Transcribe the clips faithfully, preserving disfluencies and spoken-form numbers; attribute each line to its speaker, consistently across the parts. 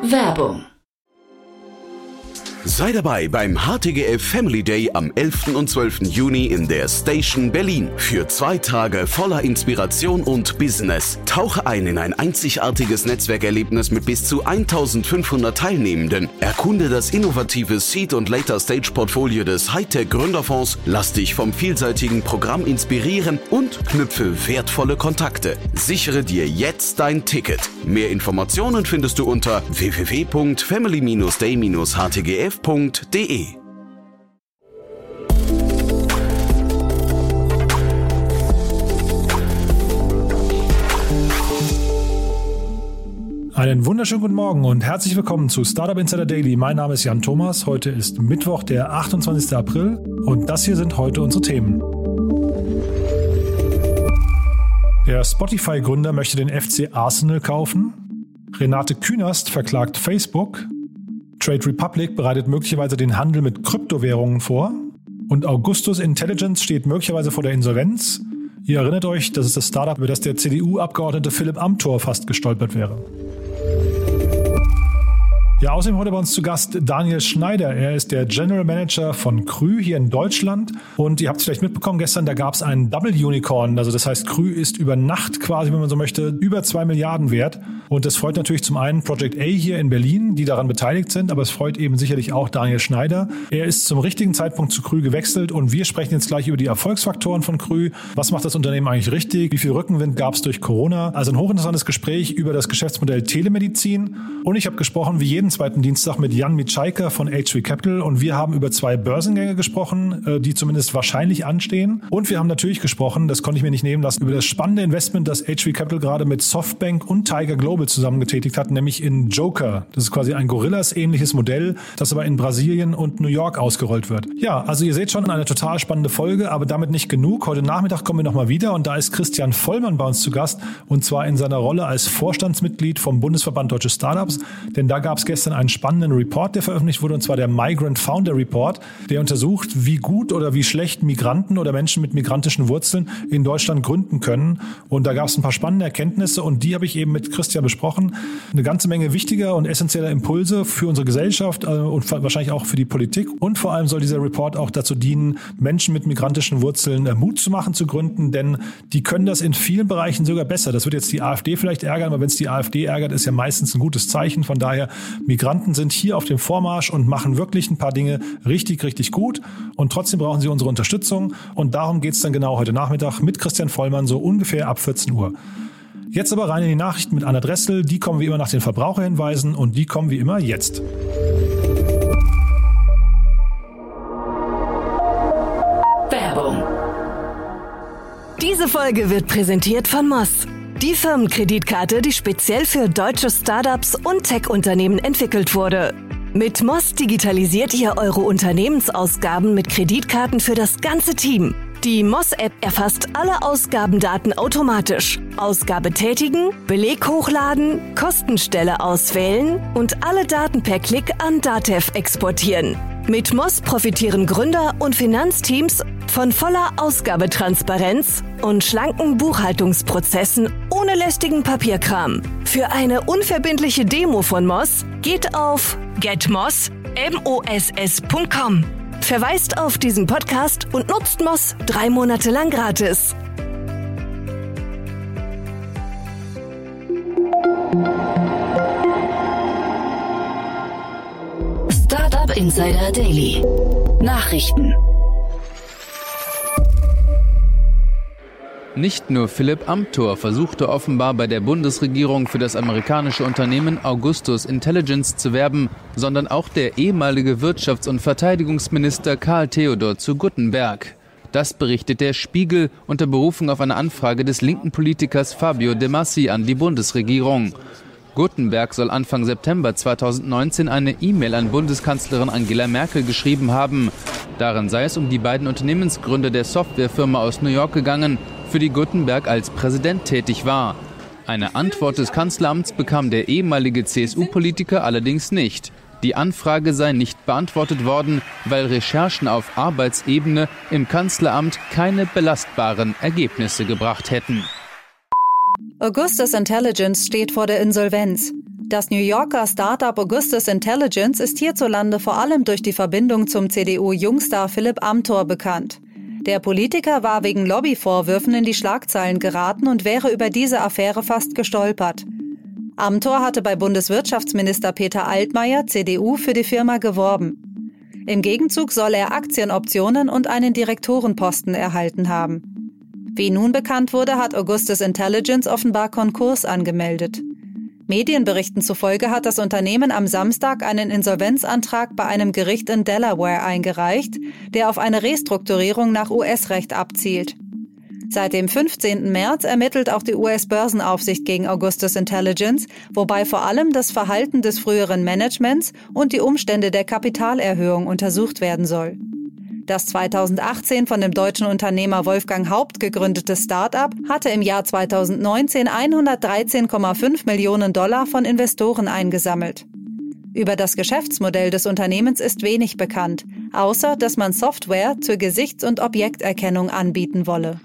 Speaker 1: Werbung.
Speaker 2: Sei dabei beim H T G F Family Day am elften und zwölften Juni in der Station Berlin. Für zwei Tage voller Inspiration und Business. Tauche ein in ein einzigartiges Netzwerkerlebnis mit bis zu eintausendfünfhundert Teilnehmenden. Erkunde das innovative Seed- und Later-Stage-Portfolio des Hightech-Gründerfonds. Lass dich vom vielseitigen Programm inspirieren und knüpfe wertvolle Kontakte. Sichere dir jetzt dein Ticket. Mehr Informationen findest du unter w w w punkt family day dash h t g f punkt d e.
Speaker 3: Einen wunderschönen guten Morgen und herzlich willkommen zu Startup Insider Daily. Mein Name ist Jan Thomas. Heute ist Mittwoch, der achtundzwanzigsten April und das hier sind heute unsere Themen. Der Spotify-Gründer möchte den F C Arsenal kaufen. Renate Künast verklagt Facebook. Trade Republic bereitet möglicherweise den Handel mit Kryptowährungen vor. Und Augustus Intelligence steht möglicherweise vor der Insolvenz. Ihr erinnert euch, das ist das Startup, über das der C D U-Abgeordnete Philipp Amthor fast gestolpert wäre. Ja, außerdem heute bei uns zu Gast Daniel Schneider. Er ist der General Manager von Krü hier in Deutschland. Und ihr habt es vielleicht mitbekommen, gestern, da gab es ein Double Unicorn. Also das heißt, Krü ist über Nacht quasi, wenn man so möchte, über zwei Milliarden wert. Und das freut natürlich zum einen Project A hier in Berlin, die daran beteiligt sind. Aber es freut eben sicherlich auch Daniel Schneider. Er ist zum richtigen Zeitpunkt zu Krü gewechselt. Und wir sprechen jetzt gleich über die Erfolgsfaktoren von Krü. Was macht das Unternehmen eigentlich richtig? Wie viel Rückenwind gab es durch Corona? Also ein hochinteressantes Gespräch über das Geschäftsmodell Telemedizin. Und ich habe gesprochen, wie jeden zweiten Dienstag mit Jan Mitschaiker von H drei Capital und wir haben über zwei Börsengänge gesprochen, die zumindest wahrscheinlich anstehen. Und wir haben natürlich gesprochen, das konnte ich mir nicht nehmen lassen, über das spannende Investment, das H drei Capital gerade mit Softbank und Tiger Global zusammen getätigt hat, nämlich in Joker. Das ist quasi ein Gorillas-ähnliches Modell, das aber in Brasilien und New York ausgerollt wird. Ja, also ihr seht schon, eine total spannende Folge, aber damit nicht genug. Heute Nachmittag kommen wir nochmal wieder und da ist Christian Vollmann bei uns zu Gast und zwar in seiner Rolle als Vorstandsmitglied vom Bundesverband Deutsche Startups, denn da gab es gestern einen spannenden Report, der veröffentlicht wurde, und zwar der Migrant Founder Report, der untersucht, wie gut oder wie schlecht Migranten oder Menschen mit migrantischen Wurzeln in Deutschland gründen können. Und da gab es ein paar spannende Erkenntnisse und die habe ich eben mit Christian besprochen. Eine ganze Menge wichtiger und essentieller Impulse für unsere Gesellschaft und wahrscheinlich auch für die Politik. Und vor allem soll dieser Report auch dazu dienen, Menschen mit migrantischen Wurzeln Mut zu machen, zu gründen, denn die können das in vielen Bereichen sogar besser. Das wird jetzt die AfD vielleicht ärgern, aber wenn es die AfD ärgert, ist ja meistens ein gutes Zeichen. Von daher, Migranten sind hier auf dem Vormarsch und machen wirklich ein paar Dinge richtig, richtig gut. Und trotzdem brauchen sie unsere Unterstützung. Und darum geht es dann genau heute Nachmittag mit Christian Vollmann, so ungefähr ab vierzehn Uhr. Jetzt aber rein in die Nachrichten mit Anna Dressel. Die kommen wie immer nach den Verbraucherhinweisen und die kommen wie immer jetzt.
Speaker 1: Werbung.
Speaker 4: Diese Folge wird präsentiert von Moss. Die Firmenkreditkarte, die speziell für deutsche Startups und Tech-Unternehmen entwickelt wurde. Mit Moss digitalisiert ihr eure Unternehmensausgaben mit Kreditkarten für das ganze Team. Die Moss-App erfasst alle Ausgabendaten automatisch. Ausgabe tätigen, Beleg hochladen, Kostenstelle auswählen und alle Daten per Klick an Datev exportieren. Mit Moss profitieren Gründer und Finanzteams von voller Ausgabetransparenz und schlanken Buchhaltungsprozessen ohne lästigen Papierkram. Für eine unverbindliche Demo von Moss geht auf getmoss punkt com. Verweist auf diesen Podcast und nutzt Moss drei Monate lang gratis.
Speaker 1: Startup Insider Daily. Nachrichten.
Speaker 5: Nicht nur Philipp Amthor versuchte offenbar bei der Bundesregierung für das amerikanische Unternehmen Augustus Intelligence zu werben, sondern auch der ehemalige Wirtschafts- und Verteidigungsminister Karl Theodor zu Guttenberg. Das berichtet der Spiegel unter Berufung auf eine Anfrage des linken Politikers Fabio De Masi an die Bundesregierung. Guttenberg soll Anfang September zweitausendneunzehn eine E-Mail an Bundeskanzlerin Angela Merkel geschrieben haben. Darin sei es um die beiden Unternehmensgründer der Softwarefirma aus New York gegangen, für die Guttenberg als Präsident tätig war. Eine Antwort des Kanzleramts bekam der ehemalige C S U-Politiker allerdings nicht. Die Anfrage sei nicht beantwortet worden, weil Recherchen auf Arbeitsebene im Kanzleramt keine belastbaren Ergebnisse gebracht hätten.
Speaker 6: Augustus Intelligence steht vor der Insolvenz. Das New Yorker Startup Augustus Intelligence ist hierzulande vor allem durch die Verbindung zum C D U-Jungstar Philipp Amthor bekannt. Der Politiker war wegen Lobbyvorwürfen in die Schlagzeilen geraten und wäre über diese Affäre fast gestolpert. Amthor hatte bei Bundeswirtschaftsminister Peter Altmaier, C D U, für die Firma geworben. Im Gegenzug soll er Aktienoptionen und einen Direktorenposten erhalten haben. Wie nun bekannt wurde, hat Augustus Intelligence offenbar Konkurs angemeldet. Medienberichten zufolge hat das Unternehmen am Samstag einen Insolvenzantrag bei einem Gericht in Delaware eingereicht, der auf eine Restrukturierung nach U S-Recht abzielt. Seit dem fünfzehnten März ermittelt auch die U S-Börsenaufsicht gegen Augustus Intelligence, wobei vor allem das Verhalten des früheren Managements und die Umstände der Kapitalerhöhung untersucht werden soll. Das zweitausendachtzehn von dem deutschen Unternehmer Wolfgang Haupt gegründete Start-up hatte im Jahr zweitausendneunzehn hundertdreizehn Komma fünf Millionen Dollar von Investoren eingesammelt. Über das Geschäftsmodell des Unternehmens ist wenig bekannt, außer dass man Software zur Gesichts- und Objekterkennung anbieten wolle.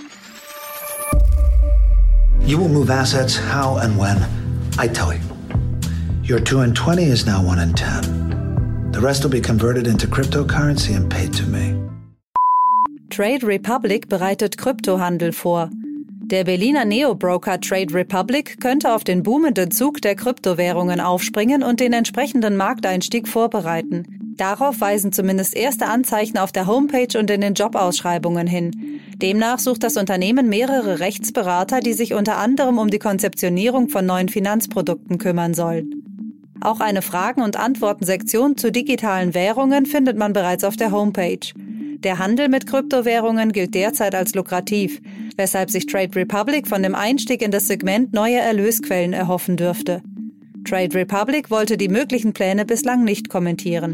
Speaker 7: You will move assets how and when I tell you. Your two in twenty is now one in ten. The rest will be converted into cryptocurrency and paid to me.
Speaker 6: Trade Republic bereitet Kryptohandel vor. Der Berliner Neo-Broker Trade Republic könnte auf den boomenden Zug der Kryptowährungen aufspringen und den entsprechenden Markteinstieg vorbereiten. Darauf weisen zumindest erste Anzeichen auf der Homepage und in den Jobausschreibungen hin. Demnach sucht das Unternehmen mehrere Rechtsberater, die sich unter anderem um die Konzeptionierung von neuen Finanzprodukten kümmern sollen. Auch eine Fragen- und Antworten-Sektion zu digitalen Währungen findet man bereits auf der Homepage. Der Handel mit Kryptowährungen gilt derzeit als lukrativ, weshalb sich Trade Republic von dem Einstieg in das Segment neue Erlösquellen erhoffen dürfte. Trade Republic wollte die möglichen Pläne bislang nicht kommentieren.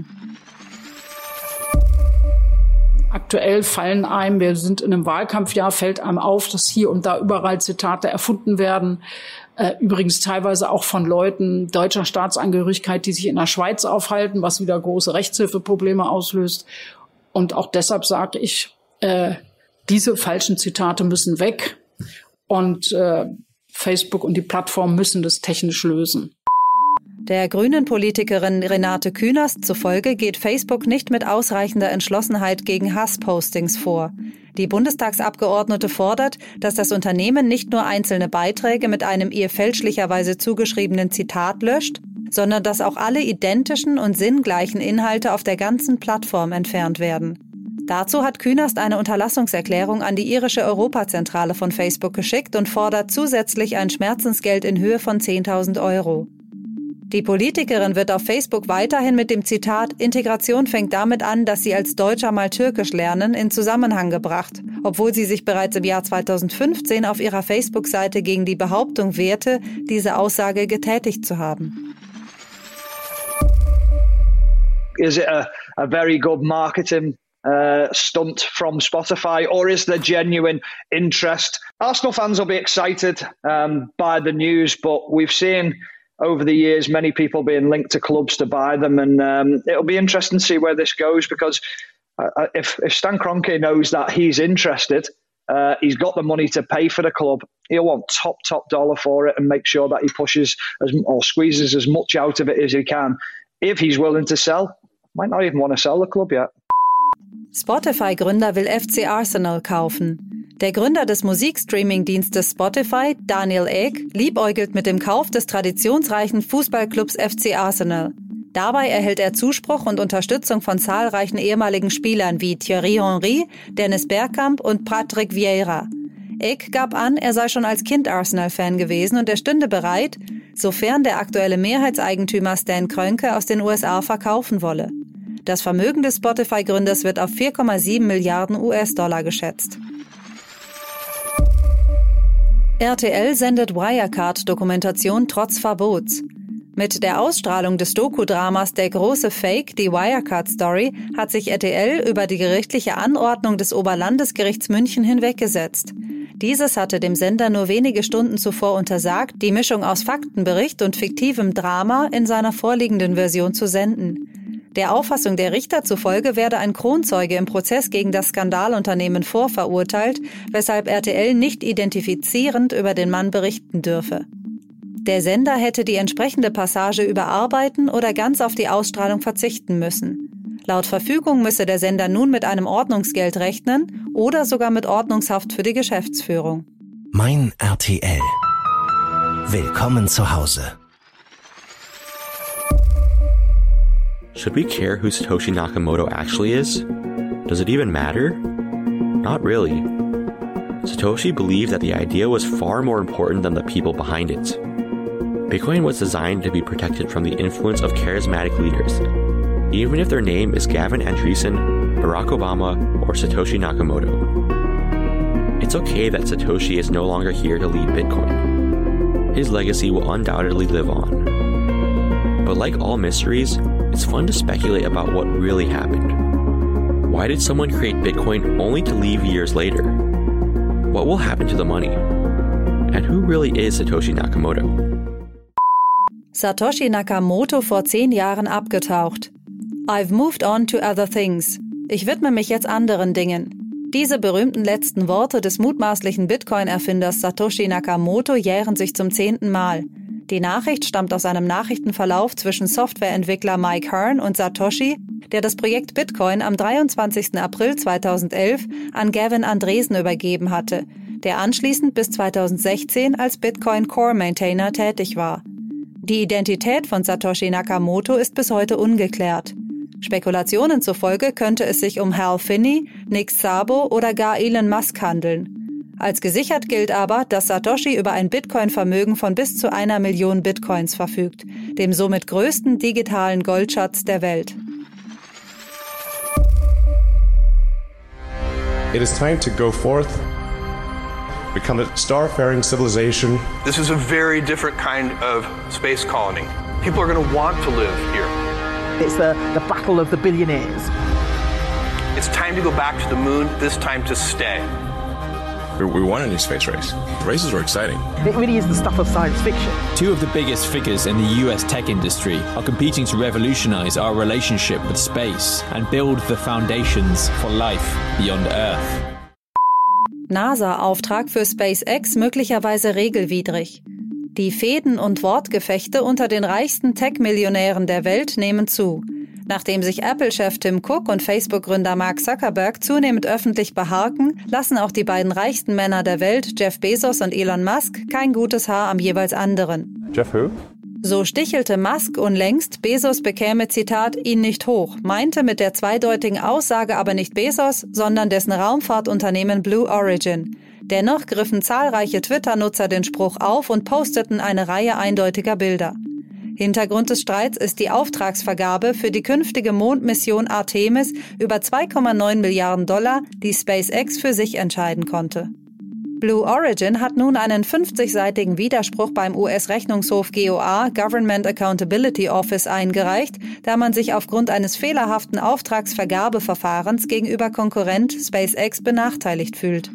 Speaker 8: Aktuell fallen einem, wir sind in einem Wahlkampfjahr, fällt einem auf, dass hier und da überall Zitate erfunden werden. Übrigens teilweise auch von Leuten deutscher Staatsangehörigkeit, die sich in der Schweiz aufhalten, was wieder große Rechtshilfeprobleme auslöst. Und auch deshalb sage ich, äh, diese falschen Zitate müssen weg. Und äh, Facebook und die Plattform müssen das technisch lösen.
Speaker 6: Der Grünen-Politikerin Renate Künast zufolge geht Facebook nicht mit ausreichender Entschlossenheit gegen Hasspostings vor. Die Bundestagsabgeordnete fordert, dass das Unternehmen nicht nur einzelne Beiträge mit einem ihr fälschlicherweise zugeschriebenen Zitat löscht, sondern dass auch alle identischen und sinngleichen Inhalte auf der ganzen Plattform entfernt werden. Dazu hat Künast eine Unterlassungserklärung an die irische Europazentrale von Facebook geschickt und fordert zusätzlich ein Schmerzensgeld in Höhe von zehntausend Euro. Die Politikerin wird auf Facebook weiterhin mit dem Zitat „Integration fängt damit an, dass Sie als Deutscher mal Türkisch lernen" in Zusammenhang gebracht, obwohl sie sich bereits im Jahr zweitausendfünfzehn auf ihrer Facebook-Seite gegen die Behauptung wehrte, diese Aussage getätigt zu haben.
Speaker 9: Is it a, a very good marketing uh, stunt from Spotify, or is there genuine interest? Arsenal fans will be excited um, by the news, but we've seen over the years many people being linked to clubs to buy them, and um, it'll be interesting to see where this goes, because uh, if, if Stan Kroenke knows that he's interested, uh, he's got the money to pay for the club, he'll want top, top dollar for it and make sure that he pushes as, or squeezes as much out of it as he can. If he's willing to sell, might not even want to sell the club yet.
Speaker 6: Spotify-Gründer will F C Arsenal kaufen. Der Gründer des Musikstreaming-Dienstes Spotify, Daniel Ek, liebäugelt mit dem Kauf des traditionsreichen Fußballclubs F C Arsenal. Dabei erhält er Zuspruch und Unterstützung von zahlreichen ehemaligen Spielern wie Thierry Henry, Dennis Bergkamp und Patrick Vieira. Ek gab an, er sei schon als Kind Arsenal-Fan gewesen und er stünde bereit, sofern der aktuelle Mehrheitseigentümer Stan Kroenke aus den U S A verkaufen wolle. Das Vermögen des Spotify-Gründers wird auf vier Komma sieben Milliarden U S-Dollar geschätzt. R T L sendet Wirecard-Dokumentation trotz Verbots. Mit der Ausstrahlung des Doku-Dramas Der große Fake, die Wirecard-Story, hat sich R T L über die gerichtliche Anordnung des Oberlandesgerichts München hinweggesetzt. Dieses hatte dem Sender nur wenige Stunden zuvor untersagt, die Mischung aus Faktenbericht und fiktivem Drama in seiner vorliegenden Version zu senden. Der Auffassung der Richter zufolge werde ein Kronzeuge im Prozess gegen das Skandalunternehmen vorverurteilt, weshalb R T L nicht identifizierend über den Mann berichten dürfe. Der Sender hätte die entsprechende Passage überarbeiten oder ganz auf die Ausstrahlung verzichten müssen. Laut Verfügung müsse der Sender nun mit einem Ordnungsgeld rechnen oder sogar mit Ordnungshaft für die Geschäftsführung.
Speaker 10: Mein R T L. Willkommen zu Hause.
Speaker 11: Should we care who Satoshi Nakamoto actually is? Does it even matter? Not really. Satoshi believed that the idea was far more important than the people behind it. Bitcoin was designed to be protected from the influence of charismatic leaders, even if their name is Gavin Andresen, Barack Obama, or Satoshi Nakamoto. It's okay that Satoshi is no longer here to lead Bitcoin. His legacy will undoubtedly live on. But like all mysteries, it's fun to speculate about what really happened. Why did someone create Bitcoin only to leave years later? What will happen to the money? And who really is Satoshi Nakamoto?
Speaker 6: Satoshi Nakamoto vor zehn Jahren abgetaucht. I've moved on to other things. Ich widme mich jetzt anderen Dingen. Diese berühmten letzten Worte des mutmaßlichen Bitcoin-Erfinders Satoshi Nakamoto jähren sich zum zehnten Mal. Die Nachricht stammt aus einem Nachrichtenverlauf zwischen Softwareentwickler Mike Hearn und Satoshi, der das Projekt Bitcoin am dreiundzwanzigsten April zweitausendelf an Gavin Andresen übergeben hatte, der anschließend bis zweitausendsechzehn als Bitcoin Core Maintainer tätig war. Die Identität von Satoshi Nakamoto ist bis heute ungeklärt. Spekulationen zufolge könnte es sich um Hal Finney, Nick Szabo oder gar Elon Musk handeln. Als gesichert gilt aber, dass Satoshi über ein Bitcoin-Vermögen von bis zu einer Million Bitcoins verfügt, dem somit größten digitalen Goldschatz der Welt.
Speaker 12: It is time to go forth, become a starfaring civilization.
Speaker 13: This is a very different kind of space colony. People are going to want to live here.
Speaker 14: It's the, the battle of the billionaires.
Speaker 13: It's time to go back to the moon, this time to stay.
Speaker 15: We won a new space race. The races were exciting.
Speaker 14: It really is the stuff of science fiction.
Speaker 16: Two of the biggest figures in the U S tech industry are competing to revolutionize our relationship with space and build the foundations for life beyond Earth.
Speaker 6: NASA-Auftrag für SpaceX möglicherweise regelwidrig. Die Fehden und Wortgefechte unter den reichsten Tech-Millionären der Welt nehmen zu. Nachdem sich Apple-Chef Tim Cook und Facebook-Gründer Mark Zuckerberg zunehmend öffentlich beharken, lassen auch die beiden reichsten Männer der Welt, Jeff Bezos und Elon Musk, kein gutes Haar am jeweils anderen.
Speaker 12: Jeff who?
Speaker 6: So stichelte Musk unlängst, Bezos bekäme, Zitat, ihn nicht hoch, meinte mit der zweideutigen Aussage aber nicht Bezos, sondern dessen Raumfahrtunternehmen Blue Origin. Dennoch griffen zahlreiche Twitter-Nutzer den Spruch auf und posteten eine Reihe eindeutiger Bilder. Hintergrund des Streits ist die Auftragsvergabe für die künftige Mondmission Artemis über zwei Komma neun Milliarden Dollar, die SpaceX für sich entscheiden konnte. Blue Origin hat nun einen fünfzigseitigen Widerspruch beim U S-Rechnungshof G O A, Government Accountability Office, eingereicht, da man sich aufgrund eines fehlerhaften Auftragsvergabeverfahrens gegenüber Konkurrent SpaceX benachteiligt fühlt.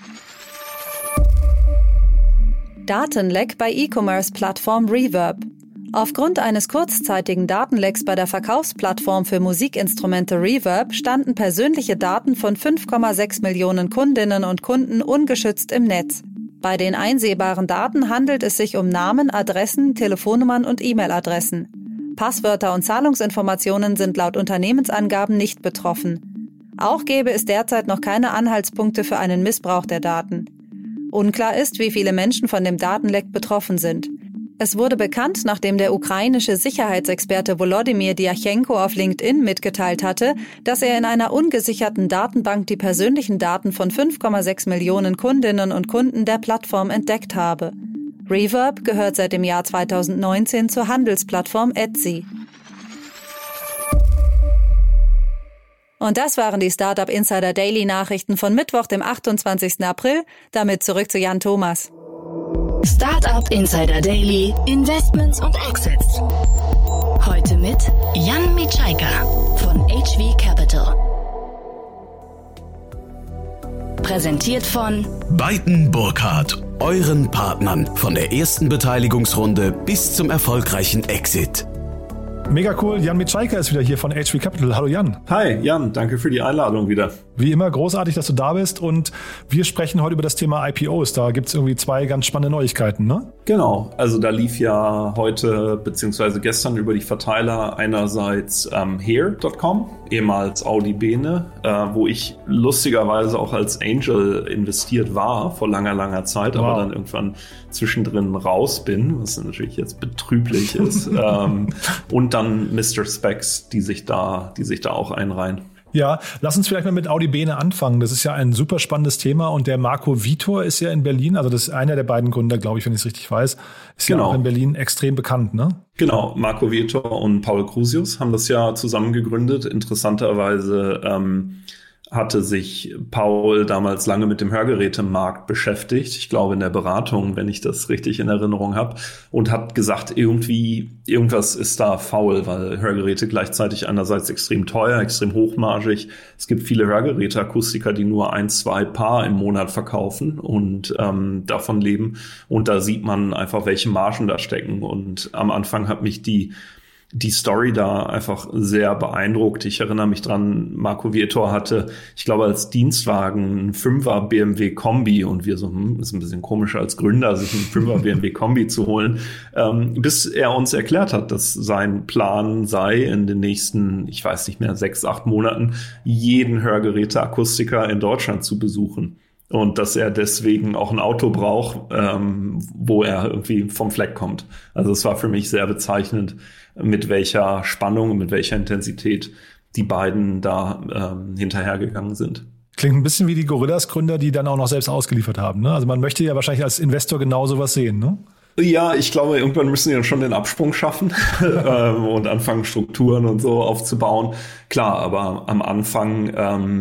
Speaker 6: Datenleck bei E-Commerce-Plattform Reverb. Aufgrund eines kurzzeitigen Datenlecks bei der Verkaufsplattform für Musikinstrumente Reverb standen persönliche Daten von fünf Komma sechs Millionen Kundinnen und Kunden ungeschützt im Netz. Bei den einsehbaren Daten handelt es sich um Namen, Adressen, Telefonnummern und E-Mail-Adressen. Passwörter und Zahlungsinformationen sind laut Unternehmensangaben nicht betroffen. Auch gäbe es derzeit noch keine Anhaltspunkte für einen Missbrauch der Daten. Unklar ist, wie viele Menschen von dem Datenleck betroffen sind. Es wurde bekannt, nachdem der ukrainische Sicherheitsexperte Volodymyr Dyachenko auf LinkedIn mitgeteilt hatte, dass er in einer ungesicherten Datenbank die persönlichen Daten von fünf Komma sechs Millionen Kundinnen und Kunden der Plattform entdeckt habe. Reverb gehört seit dem Jahr zweitausendneunzehn zur Handelsplattform Etsy. Und das waren die Startup Insider Daily Nachrichten von Mittwoch, dem achtundzwanzigsten April. Damit zurück zu Jan Thomas.
Speaker 1: Startup Insider Daily, Investments und Exits. Heute mit Jan Micajka von H V Capital. Präsentiert von
Speaker 2: Beiten Burkhardt, euren Partnern von der ersten Beteiligungsrunde bis zum erfolgreichen Exit.
Speaker 3: Mega cool, Jan Micajka ist wieder hier von H V Capital. Hallo Jan.
Speaker 17: Hi Jan, danke für die Einladung wieder.
Speaker 3: Wie immer großartig, dass du da bist und wir sprechen heute über das Thema I P Os. Da gibt es irgendwie zwei ganz spannende Neuigkeiten, ne?
Speaker 17: Genau, also da lief ja heute beziehungsweise gestern über die Verteiler einerseits ähm, Here Punkt com, ehemals Audi Bene, äh, wo ich lustigerweise auch als Angel investiert war vor langer, langer Zeit, wow. aber dann irgendwann zwischendrin raus bin, was natürlich jetzt betrüblich ist. ähm, und dann Mister Specs, die sich da, die sich da auch einreihen.
Speaker 3: Ja, lass uns vielleicht mal mit Audi Bene anfangen. Das ist ja ein super spannendes Thema und der Marco Vitor ist ja in Berlin, also das ist einer der beiden Gründer, glaube ich, wenn ich es richtig weiß, ist genau. ja auch in Berlin extrem bekannt, ne?
Speaker 17: Genau, Marco Vitor und Paul Crusius haben das ja zusammen gegründet. Interessanterweise ähm, hatte sich Paul damals lange mit dem Hörgerätemarkt beschäftigt, ich glaube in der Beratung, wenn ich das richtig in Erinnerung habe, und hat gesagt, irgendwie, irgendwas ist da faul, weil Hörgeräte gleichzeitig einerseits extrem teuer, extrem hochmargig. Es gibt viele Hörgeräteakustiker, die nur ein, zwei Paar im Monat verkaufen und ähm, davon leben. Und da sieht man einfach, welche Margen da stecken. Und am Anfang hat mich die die Story da einfach sehr beeindruckt. Ich erinnere mich dran, Marco Vitor hatte, ich glaube, als Dienstwagen ein Fünfer B M W Kombi und wir so, hm, ist ein bisschen komisch als Gründer, sich einen Fünfer B M W Kombi zu holen, ähm, bis er uns erklärt hat, dass sein Plan sei, in den nächsten, ich weiß nicht mehr, sechs, acht Monaten jeden Hörgeräteakustiker in Deutschland zu besuchen. Und dass er deswegen auch ein Auto braucht, ähm, wo er irgendwie vom Fleck kommt. Also es war für mich sehr bezeichnend, mit welcher Spannung, mit welcher Intensität die beiden da ähm, hinterhergegangen sind.
Speaker 3: Klingt ein bisschen wie die Gorillas-Gründer, die dann auch noch selbst ausgeliefert haben, ne? Also man möchte ja wahrscheinlich als Investor genau sowas sehen, ne?
Speaker 17: Ja, ich glaube, irgendwann müssen sie dann schon den Absprung schaffen und anfangen, Strukturen und so aufzubauen. Klar, aber am Anfang,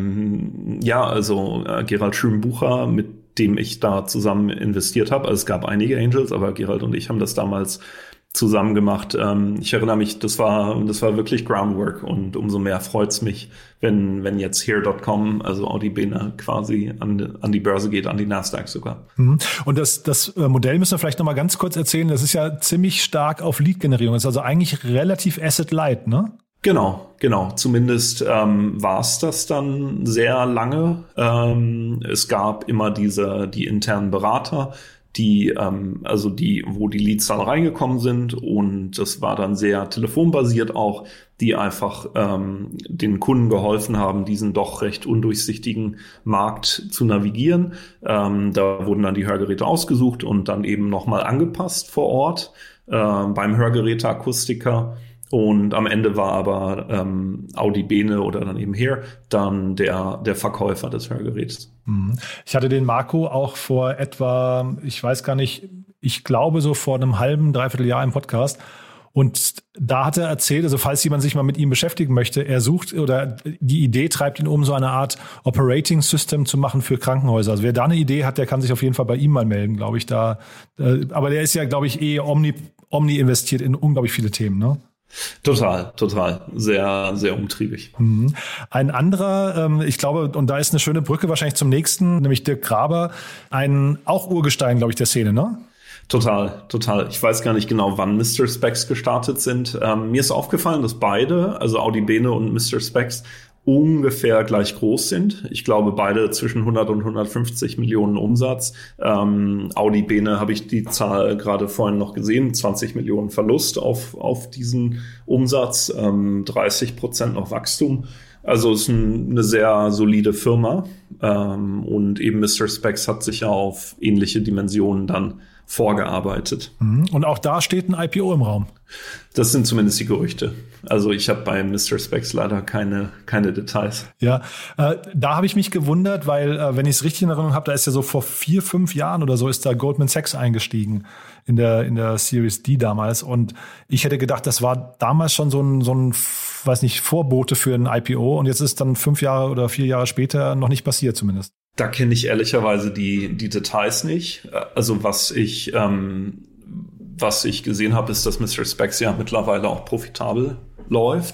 Speaker 17: ähm, ja, also äh, Gerald Schönbucher, mit dem ich da zusammen investiert habe. Also es gab einige Angels, aber Gerald und ich haben das damals zusammen gemacht. Ähm, ich erinnere mich, das war das war wirklich Groundwork und umso mehr freut's mich, wenn wenn jetzt Here Punkt com, also Audi Bene, quasi an, an die Börse geht, an die Nasdaq sogar.
Speaker 3: Und das das Modell müssen wir vielleicht noch mal ganz kurz erzählen. Das ist ja ziemlich stark auf Lead-Generierung. Das ist also eigentlich relativ asset-light, ne?
Speaker 17: Genau, genau. Zumindest ähm, war es das dann sehr lange. Ähm, es gab immer diese die internen Berater, die, ähm, also die, wo die Leads dann reingekommen sind, und das war dann sehr telefonbasiert auch, die einfach ähm, den Kunden geholfen haben, diesen doch recht undurchsichtigen Markt zu navigieren. Ähm, da wurden dann die Hörgeräte ausgesucht und dann eben nochmal angepasst vor Ort äh, beim Hörgeräteakustiker. Und am Ende war aber ähm, Audi Bene oder dann eben Here dann der der Verkäufer des Hörgeräts.
Speaker 3: Ich hatte den Marco auch vor etwa, ich weiß gar nicht, ich glaube so vor einem halben, dreiviertel Jahr im Podcast. Und da hat er erzählt, also falls jemand sich mal mit ihm beschäftigen möchte, er sucht oder die Idee treibt ihn um, so eine Art Operating System zu machen für Krankenhäuser. Also wer da eine Idee hat, der kann sich auf jeden Fall bei ihm mal melden, glaube ich. Da, äh, aber der ist ja, glaube ich, eh omni, omni investiert in unglaublich viele Themen, ne?
Speaker 17: Total, total. Sehr, sehr umtriebig.
Speaker 3: Mhm. Ein anderer, ähm, ich glaube, und da ist eine schöne Brücke wahrscheinlich zum nächsten, nämlich Dirk Graber, ein auch Urgestein, glaube ich, der Szene, ne?
Speaker 17: Total, total. Ich weiß gar nicht genau, wann Mister Specs gestartet sind. Ähm, mir ist aufgefallen, dass beide, also Audi Bene und Mister Specs, ungefähr gleich groß sind. Ich glaube, beide zwischen hundert und hundertfünfzig Millionen Umsatz. Ähm, Audi Bene habe ich die Zahl gerade vorhin noch gesehen, zwanzig Millionen Verlust auf, auf diesen Umsatz, ähm, dreißig Prozent noch Wachstum. Also es ist ein, eine sehr solide Firma. Ähm, und eben Mister Specs hat sich ja auf ähnliche Dimensionen dann vorgearbeitet.
Speaker 3: Und auch da steht ein I P O im Raum.
Speaker 17: Das sind zumindest die Gerüchte. Also ich habe bei Mister Specs leider keine keine Details.
Speaker 3: Ja, äh, da habe ich mich gewundert, weil, äh, wenn ich es richtig in Erinnerung habe, da ist ja so vor vier, fünf Jahren oder so ist da Goldman Sachs eingestiegen in der in der Series D damals. Und ich hätte gedacht, das war damals schon so ein, so ein weiß nicht, Vorbote für ein I P O. Und jetzt ist dann fünf Jahre oder vier Jahre später noch nicht passiert zumindest.
Speaker 17: Da kenne ich ehrlicherweise die die Details nicht. Also was ich ähm, was ich gesehen habe, ist, dass Mister Specs ja mittlerweile auch profitabel läuft.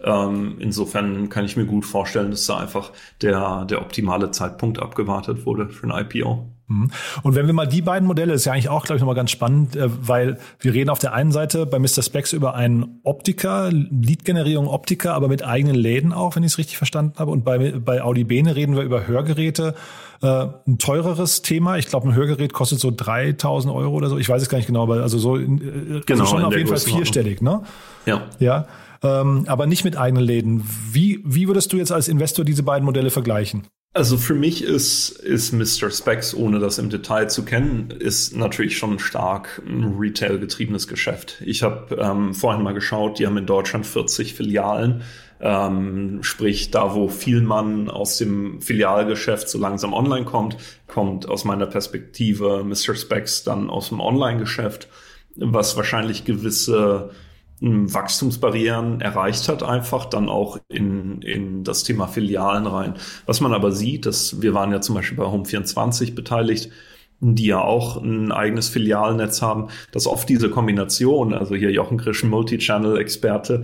Speaker 17: Ähm, insofern kann ich mir gut vorstellen, dass da einfach der, der optimale Zeitpunkt abgewartet wurde für ein I P O.
Speaker 3: Und wenn wir mal die beiden Modelle, ist ja eigentlich auch, glaube ich, nochmal ganz spannend, weil wir reden auf der einen Seite bei Mister Spex über einen Optiker, Lead-Generierung Optiker, aber mit eigenen Läden auch, wenn ich es richtig verstanden habe. Und bei, bei Audi Bene reden wir über Hörgeräte, äh, ein teureres Thema. Ich glaube, ein Hörgerät kostet so dreitausend Euro oder so. Ich weiß es gar nicht genau, aber also so äh,
Speaker 17: genau,
Speaker 3: also schon auf jeden Fall vierstellig, ne?
Speaker 17: Ja.
Speaker 3: Ja. Ähm, aber nicht mit eigenen Läden. Wie, wie würdest du jetzt als Investor diese beiden Modelle vergleichen?
Speaker 17: Also für mich ist, ist Mister Spex, ohne das im Detail zu kennen, ist natürlich schon stark ein Retail-getriebenes Geschäft. Ich habe ähm, vorhin mal geschaut, die haben in Deutschland vierzig Filialen. Ähm, sprich, da wo viel man aus dem Filialgeschäft so langsam online kommt, kommt aus meiner Perspektive Mister Spex dann aus dem Online-Geschäft, was wahrscheinlich gewisse Wachstumsbarrieren erreicht hat, einfach dann auch in, in das Thema Filialen rein. Was man aber sieht, dass wir waren ja zum Beispiel bei Home vierundzwanzig beteiligt, die ja auch ein eigenes Filialnetz haben, dass oft diese Kombination, also hier Jochen Krisch, Multichannel-Experte,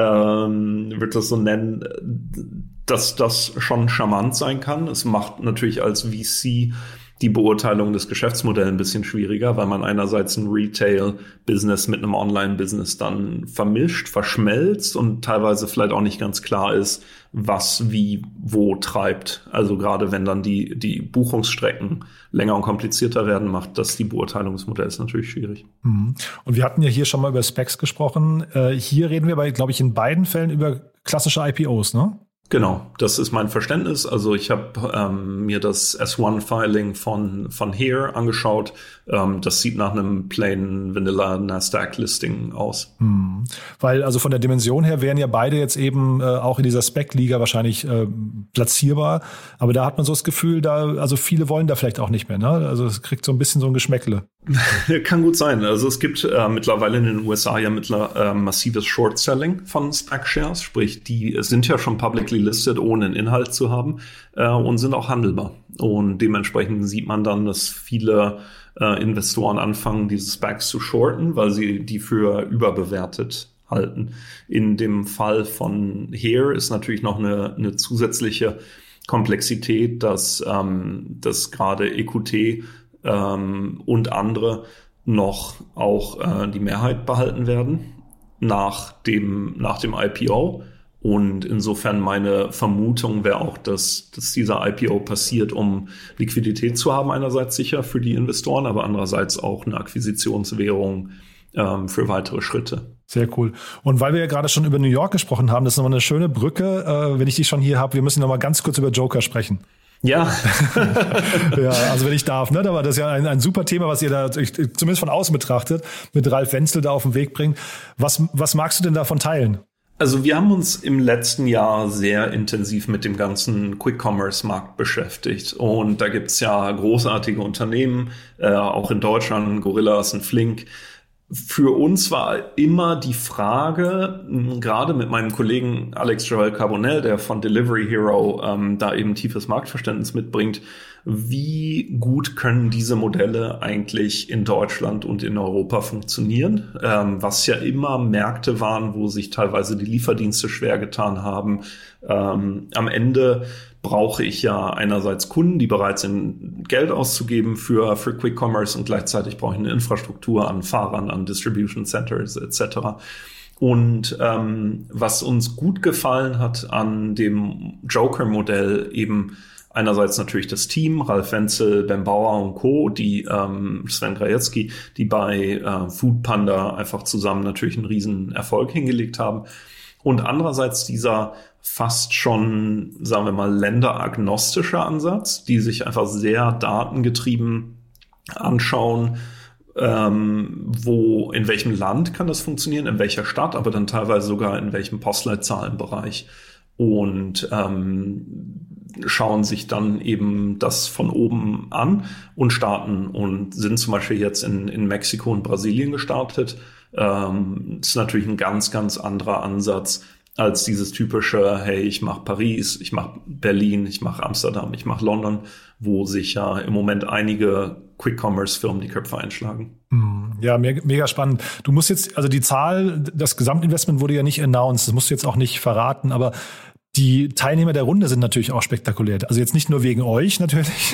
Speaker 17: ähm, wird das so nennen, dass das schon charmant sein kann. Es macht natürlich als V C die Beurteilung des Geschäftsmodells ein bisschen schwieriger, weil man einerseits ein Retail-Business mit einem Online-Business dann vermischt, verschmelzt und teilweise vielleicht auch nicht ganz klar ist, was wie wo treibt. Also gerade wenn dann die, die Buchungsstrecken länger und komplizierter werden, macht das die Beurteilung des Modells natürlich schwierig.
Speaker 3: Und wir hatten ja hier schon mal über Specs gesprochen. Hier reden wir aber, glaube ich, in beiden Fällen über klassische I P Os, ne?
Speaker 17: Genau, das ist mein Verständnis. Also ich habe ähm, mir das S eins Filing von von Here angeschaut. Ähm, das sieht nach einem plain Vanilla Nasdaq Listing aus.
Speaker 3: Hm. Weil also von der Dimension her wären ja beide jetzt eben äh, auch in dieser Spec-Liga wahrscheinlich äh, platzierbar. Aber da hat man so das Gefühl, da also viele wollen da vielleicht auch nicht mehr. Ne? Also es kriegt so ein bisschen so ein Geschmäckle.
Speaker 17: Kann gut sein. Also es gibt äh, mittlerweile in den U S A ja mittler, äh, massives Short-Selling von Spec-Shares. Sprich, die sind ja schon publicly listed, ohne einen Inhalt zu haben äh, und sind auch handelbar. Und dementsprechend sieht man dann, dass viele äh, Investoren anfangen, diese Specs zu shorten, weil sie die für überbewertet halten. In dem Fall von Here ist natürlich noch eine, eine zusätzliche Komplexität, dass, ähm, dass gerade E Q T ähm, und andere noch auch äh, die Mehrheit behalten werden nach dem, nach dem I P O. Und insofern meine Vermutung wäre auch, dass, dass dieser I P O passiert, um Liquidität zu haben, einerseits sicher für die Investoren, aber andererseits auch eine Akquisitionswährung ähm, für weitere Schritte.
Speaker 3: Sehr cool. Und weil wir ja gerade schon über New York gesprochen haben, das ist nochmal eine schöne Brücke, äh, wenn ich die schon hier habe, wir müssen nochmal ganz kurz über Joker sprechen.
Speaker 17: Ja.
Speaker 3: Ja, also wenn ich darf, ne? Aber das ist ja ein, ein super Thema, was ihr da zumindest von außen betrachtet, mit Ralf Wenzel da auf den Weg bringt. Was, was magst du denn davon teilen?
Speaker 17: Also wir haben uns im letzten Jahr sehr intensiv mit dem ganzen Quick-Commerce-Markt beschäftigt. Und da gibt's ja großartige Unternehmen, äh, auch in Deutschland, Gorillas und Flink. Für uns war immer die Frage, gerade mit meinem Kollegen Alex Joel Carbonell, der von Delivery Hero ähm, da eben tiefes Marktverständnis mitbringt, wie gut können diese Modelle eigentlich in Deutschland und in Europa funktionieren, ähm, was ja immer Märkte waren, wo sich teilweise die Lieferdienste schwer getan haben. Ähm, am Ende brauche ich ja einerseits Kunden, die bereit sind, Geld auszugeben für, für Quick Commerce, und gleichzeitig brauche ich eine Infrastruktur an Fahrern, an Distribution Centers et cetera. Und ähm, was uns gut gefallen hat an dem Joker-Modell, eben einerseits natürlich das Team, Ralf Wenzel, Ben Bauer und Co., die ähm, Sven Grajecki, die bei äh, Foodpanda einfach zusammen natürlich einen riesen Erfolg hingelegt haben. Und andererseits dieser fast schon, sagen wir mal, länderagnostischer Ansatz, die sich einfach sehr datengetrieben anschauen, ähm, wo, in welchem Land kann das funktionieren, in welcher Stadt, aber dann teilweise sogar in welchem Postleitzahlenbereich. Und ähm, schauen sich dann eben das von oben an und starten und sind zum Beispiel jetzt in, in Mexiko und Brasilien gestartet. Ähm, ist natürlich ein ganz, ganz anderer Ansatz als dieses typische, hey, ich mache Paris, ich mache Berlin, ich mache Amsterdam, ich mache London, wo sich ja im Moment einige Quick-Commerce-Firmen die Köpfe einschlagen.
Speaker 3: Ja, mega, mega spannend. Du musst jetzt, also die Zahl, das Gesamtinvestment wurde ja nicht announced, das musst du jetzt auch nicht verraten, aber die Teilnehmer der Runde sind natürlich auch spektakulär. Also jetzt nicht nur wegen euch natürlich,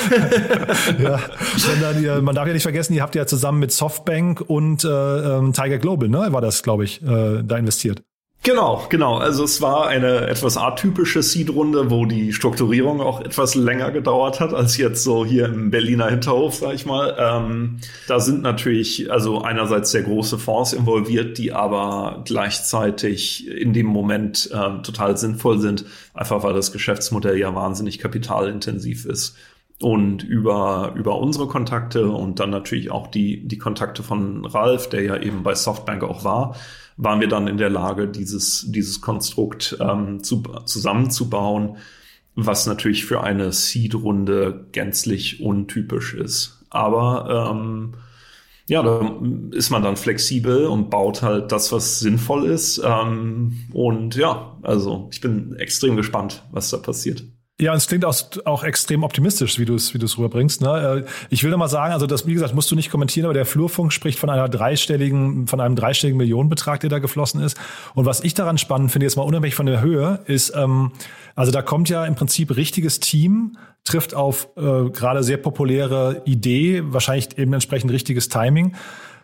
Speaker 3: ja, sondern ihr, man darf ja nicht vergessen, ihr habt ja zusammen mit Softbank und äh, Tiger Global, ne, war das, glaube ich, äh, da investiert.
Speaker 17: Genau, genau. Also es war eine etwas atypische Seed-Runde, wo die Strukturierung auch etwas länger gedauert hat als jetzt so hier im Berliner Hinterhof, sag ich mal. Ähm, da sind natürlich also einerseits sehr große Fonds involviert, die aber gleichzeitig in dem Moment äh, total sinnvoll sind, einfach weil das Geschäftsmodell ja wahnsinnig kapitalintensiv ist. Und über über unsere Kontakte und dann natürlich auch die die Kontakte von Ralf, der ja eben bei Softbank auch war, waren wir dann in der Lage, dieses dieses Konstrukt ähm, zu, zusammenzubauen, was natürlich für eine Seed-Runde gänzlich untypisch ist. Aber ähm, ja, da ist man dann flexibel und baut halt das, was sinnvoll ist. Ähm, und ja, also ich bin extrem gespannt, was da passiert.
Speaker 3: Ja, und es klingt auch, auch extrem optimistisch, wie du es wie du es rüberbringst. Ne? Ich will noch mal sagen, also das, wie gesagt, musst du nicht kommentieren, aber der Flurfunk spricht von einer dreistelligen, von einem dreistelligen Millionenbetrag, der da geflossen ist. Und was ich daran spannend finde, jetzt mal unabhängig von der Höhe, ist, ähm, also da kommt ja im Prinzip richtiges Team, trifft auf äh, gerade sehr populäre Idee, wahrscheinlich eben entsprechend richtiges Timing.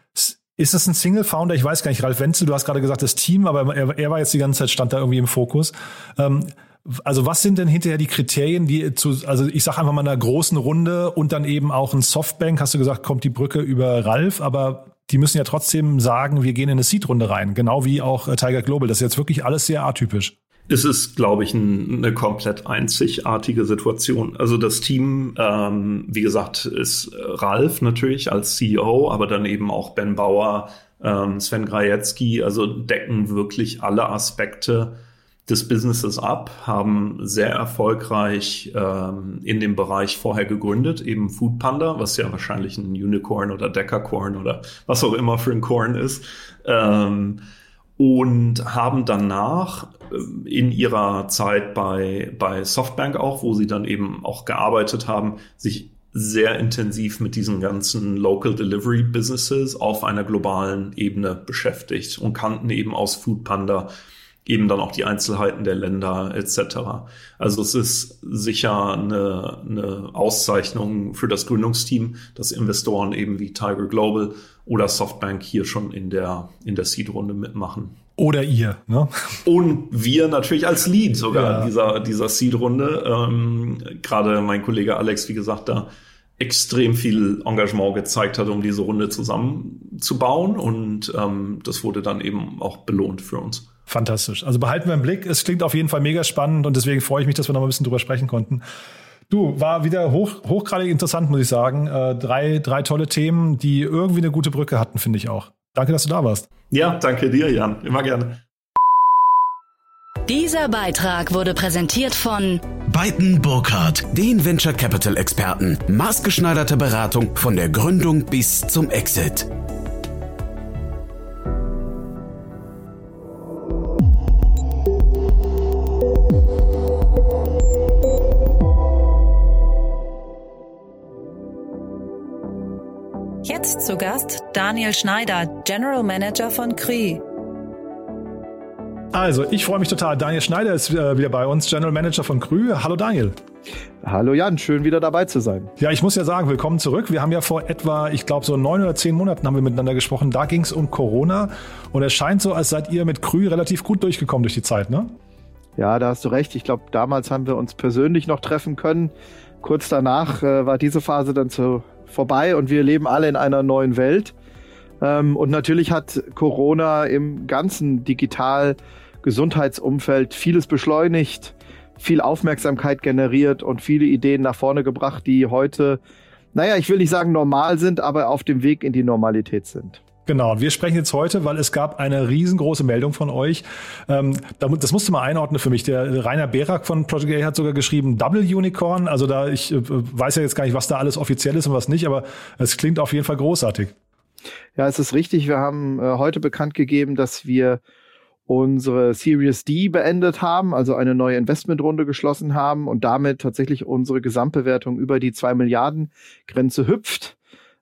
Speaker 3: Ist es ein Single-Founder? Ich weiß gar nicht, Ralf Wenzel, du hast gerade gesagt, das Team, aber er, er war jetzt die ganze Zeit, stand da irgendwie im Fokus. Ähm, Also was sind denn hinterher die Kriterien, die zu, also ich sage einfach mal einer großen Runde und dann eben auch ein Softbank, hast du gesagt, kommt die Brücke über Ralf, aber die müssen ja trotzdem sagen, wir gehen in eine Seed-Runde rein, genau wie auch Tiger Global. Das ist jetzt wirklich alles sehr atypisch.
Speaker 17: Es ist, glaube ich, ein, eine komplett einzigartige Situation. Also das Team, ähm, wie gesagt, ist Ralf natürlich als C E O, aber dann eben auch Ben Bauer, ähm, Sven Grajecki, also decken wirklich alle Aspekte des Businesses ab, haben sehr erfolgreich ähm, in dem Bereich vorher gegründet, eben Foodpanda, was ja wahrscheinlich ein Unicorn oder Decacorn oder was auch immer für ein Corn ist, ähm, und haben danach äh, in ihrer Zeit bei, bei Softbank auch, wo sie dann eben auch gearbeitet haben, sich sehr intensiv mit diesen ganzen Local Delivery Businesses auf einer globalen Ebene beschäftigt und kannten eben aus Foodpanda eben dann auch die Einzelheiten der Länder et cetera. Also es ist sicher eine, eine Auszeichnung für das Gründungsteam, dass Investoren eben wie Tiger Global oder Softbank hier schon in der in der Seed-Runde mitmachen.
Speaker 3: Oder ihr, ne?
Speaker 17: Und wir natürlich als Lead sogar ja. dieser dieser Seed-Runde. Ähm, gerade mein Kollege Alex, wie gesagt, da extrem viel Engagement gezeigt hat, um diese Runde zusammenzubauen. Und ähm, das wurde dann eben auch belohnt für uns.
Speaker 3: Fantastisch. Also behalten wir im Blick. Es klingt auf jeden Fall mega spannend und deswegen freue ich mich, dass wir noch mal ein bisschen drüber sprechen konnten. Du, war wieder hoch, hochgradig interessant, muss ich sagen. Äh, drei, drei tolle Themen, die irgendwie eine gute Brücke hatten, finde ich auch. Danke, dass du da warst.
Speaker 17: Ja, danke dir, Jan. Immer gerne.
Speaker 1: Dieser Beitrag wurde präsentiert von
Speaker 2: Beiten Burkhardt, den Venture Capital Experten. Maßgeschneiderte Beratung von der Gründung bis zum Exit.
Speaker 6: Jetzt zu Gast Daniel Schneider, General Manager von Krü.
Speaker 3: Also, ich freue mich total. Daniel Schneider ist äh, wieder bei uns, General Manager von Krü. Hallo Daniel.
Speaker 18: Hallo Jan, schön wieder dabei zu sein.
Speaker 3: Ja, ich muss ja sagen, willkommen zurück. Wir haben ja vor etwa, ich glaube so neun oder zehn Monaten haben wir miteinander gesprochen. Da ging es um Corona und es scheint so, als seid ihr mit Krü relativ gut durchgekommen durch die Zeit, ne?
Speaker 18: Ja, da hast du recht. Ich glaube, damals haben wir uns persönlich noch treffen können. Kurz danach äh, war diese Phase dann so vorbei und wir leben alle in einer neuen Welt. Ähm, und natürlich hat Corona im ganzen Digital-Gesundheitsumfeld vieles beschleunigt, viel Aufmerksamkeit generiert und viele Ideen nach vorne gebracht, die heute, naja, ich will nicht sagen normal sind, aber auf dem Weg in die Normalität sind.
Speaker 3: Genau, und wir sprechen jetzt heute, weil es gab eine riesengroße Meldung von euch. Ähm, das musst du mal einordnen für mich. Der Rainer Berak von Project A hat sogar geschrieben Double Unicorn. Also da, ich äh, weiß ja jetzt gar nicht, was da alles offiziell ist und was nicht, aber es klingt auf jeden Fall großartig.
Speaker 18: Ja, es ist richtig. Wir haben äh, heute bekannt gegeben, dass wir unsere Series D beendet haben, also eine neue Investmentrunde geschlossen haben und damit tatsächlich unsere Gesamtbewertung über die zwei Milliarden Grenze hüpft.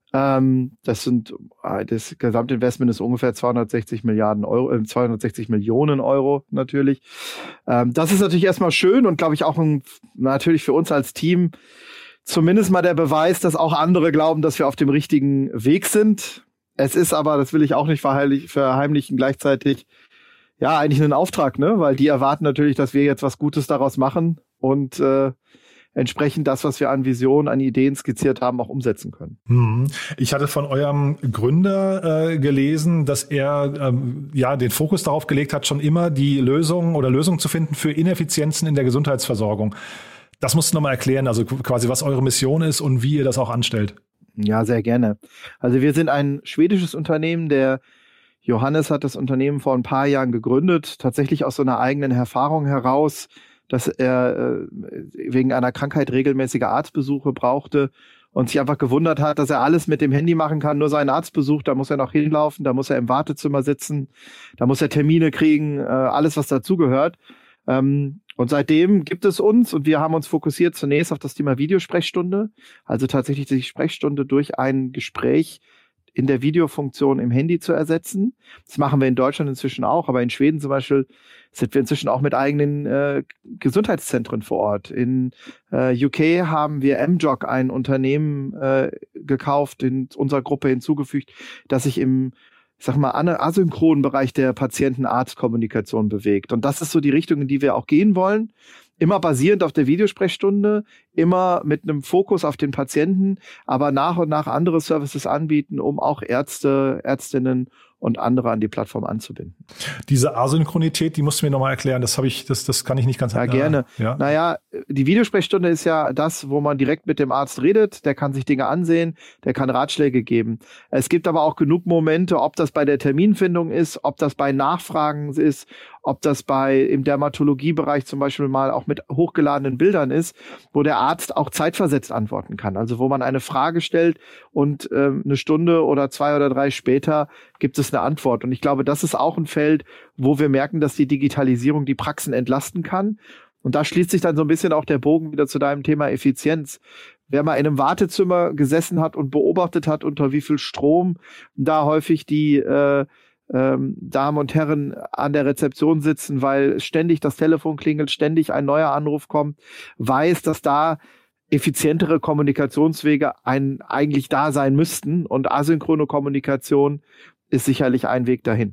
Speaker 18: Ähm, das sind, das Gesamtinvestment ist ungefähr zweihundertsechzig Milliarden Euro, äh, zweihundertsechzig Millionen Euro natürlich. Ähm, das ist natürlich erstmal schön und glaube ich auch ein, natürlich für uns als Team zumindest mal der Beweis, dass auch andere glauben, dass wir auf dem richtigen Weg sind. Es ist aber, das will ich auch nicht verheimlichen, gleichzeitig ja eigentlich ein Auftrag, ne? Weil die erwarten natürlich, dass wir jetzt was Gutes daraus machen und äh, entsprechend das, was wir an Visionen, an Ideen skizziert haben, auch umsetzen können.
Speaker 3: Ich hatte von eurem Gründer äh, gelesen, dass er ähm, ja den Fokus darauf gelegt hat, schon immer die Lösung oder Lösungen zu finden für Ineffizienzen in der Gesundheitsversorgung. Das musst du nochmal erklären, also quasi was eure Mission ist und wie ihr das auch anstellt.
Speaker 18: Ja, sehr gerne. Also wir sind ein schwedisches Unternehmen, der Johannes hat das Unternehmen vor ein paar Jahren gegründet, tatsächlich aus so einer eigenen Erfahrung heraus, dass er äh, wegen einer Krankheit regelmäßige Arztbesuche brauchte und sich einfach gewundert hat, dass er alles mit dem Handy machen kann, nur seinen Arztbesuch, da muss er noch hinlaufen, da muss er im Wartezimmer sitzen, da muss er Termine kriegen, äh, alles, was dazugehört. Ähm, und seitdem gibt es uns und wir haben uns fokussiert zunächst auf das Thema Videosprechstunde, also tatsächlich die Sprechstunde durch ein Gespräch in der Videofunktion im Handy zu ersetzen. Das machen wir in Deutschland inzwischen auch, aber in Schweden zum Beispiel sind wir inzwischen auch mit eigenen äh, Gesundheitszentren vor Ort. In äh, U K haben wir M J O C, ein Unternehmen äh, gekauft, in unserer Gruppe hinzugefügt, das sich im ich sag mal, asynchronen Bereich der Patienten-Arzt-Kommunikation bewegt. Und das ist so die Richtung, in die wir auch gehen wollen. Immer basierend auf der Videosprechstunde, immer mit einem Fokus auf den Patienten, aber nach und nach andere Services anbieten, um auch Ärzte, Ärztinnen und andere an die Plattform anzubinden.
Speaker 3: Diese Asynchronität, die musst du mir nochmal erklären. Das habe ich, das, das kann ich nicht ganz.
Speaker 18: Ja, äh, gerne. Ja. Naja, die Videosprechstunde ist ja das, wo man direkt mit dem Arzt redet. Der kann sich Dinge ansehen, der kann Ratschläge geben. Es gibt aber auch genug Momente, ob das bei der Terminfindung ist, ob das bei Nachfragen ist, ob das bei im Dermatologiebereich zum Beispiel mal auch mit hochgeladenen Bildern ist, wo der Arzt auch zeitversetzt antworten kann. Also wo man eine Frage stellt und ähm, eine Stunde oder zwei oder drei später gibt es eine Antwort. Und ich glaube, das ist auch ein Feld, wo wir merken, dass die Digitalisierung die Praxen entlasten kann. Und da schließt sich dann so ein bisschen auch der Bogen wieder zu deinem Thema Effizienz. Wer mal in einem Wartezimmer gesessen hat und beobachtet hat, unter wie viel Strom da häufig die äh, ähm, Damen und Herren an der Rezeption sitzen, weil ständig das Telefon klingelt, ständig ein neuer Anruf kommt, weiß, dass da effizientere Kommunikationswege ein, eigentlich da sein müssten. Und asynchrone Kommunikation ist sicherlich ein Weg dahin.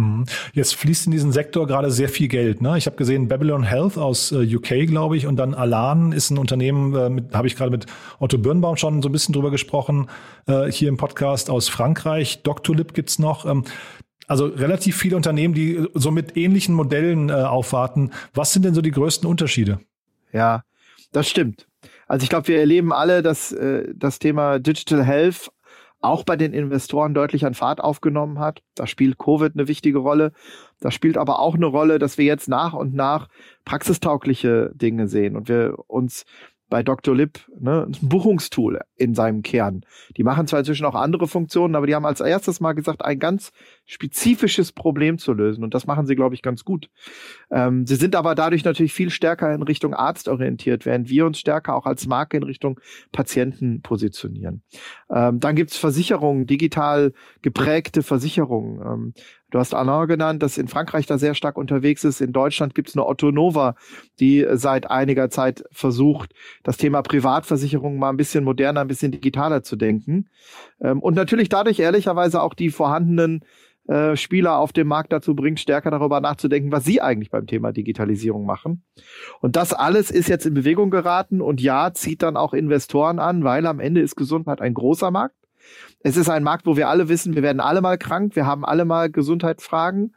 Speaker 3: Jetzt fließt in diesen Sektor gerade sehr viel Geld. Ne? Ich habe gesehen, Babylon Health aus äh, U K, glaube ich, und dann Alan ist ein Unternehmen, äh, mit, habe ich gerade mit Otto Birnbaum schon so ein bisschen drüber gesprochen, äh, hier im Podcast aus Frankreich. Doctolib gibt's noch. Ähm, also relativ viele Unternehmen, die so mit ähnlichen Modellen äh, aufwarten. Was sind denn so die größten Unterschiede?
Speaker 18: Ja, das stimmt. Also ich glaube, wir erleben alle, dass äh, das Thema Digital Health auch bei den Investoren deutlich an Fahrt aufgenommen hat. Da spielt Covid eine wichtige Rolle. Da spielt aber auch eine Rolle, dass wir jetzt nach und nach praxistaugliche Dinge sehen und wir uns bei Doctolib, ne, ein Buchungstool in seinem Kern. Die machen zwar inzwischen auch andere Funktionen, aber die haben als erstes mal gesagt, ein ganz spezifisches Problem zu lösen. Und das machen sie, glaube ich, ganz gut. Ähm, sie sind aber dadurch natürlich viel stärker in Richtung Arzt orientiert, während wir uns stärker auch als Marke in Richtung Patienten positionieren. Ähm, dann gibt's Versicherungen, digital geprägte Versicherungen. Ähm, Du hast Alain genannt, das in Frankreich da sehr stark unterwegs ist. In Deutschland gibt es eine Otto Nova, die seit einiger Zeit versucht, das Thema Privatversicherung mal ein bisschen moderner, ein bisschen digitaler zu denken. Und natürlich dadurch ehrlicherweise auch die vorhandenen äh, Spieler auf dem Markt dazu bringt, stärker darüber nachzudenken, was sie eigentlich beim Thema Digitalisierung machen. Und das alles ist jetzt in Bewegung geraten und ja, zieht dann auch Investoren an, weil am Ende ist Gesundheit ein großer Markt. Es ist ein Markt, wo wir alle wissen, wir werden alle mal krank, wir haben alle mal Gesundheitsfragen.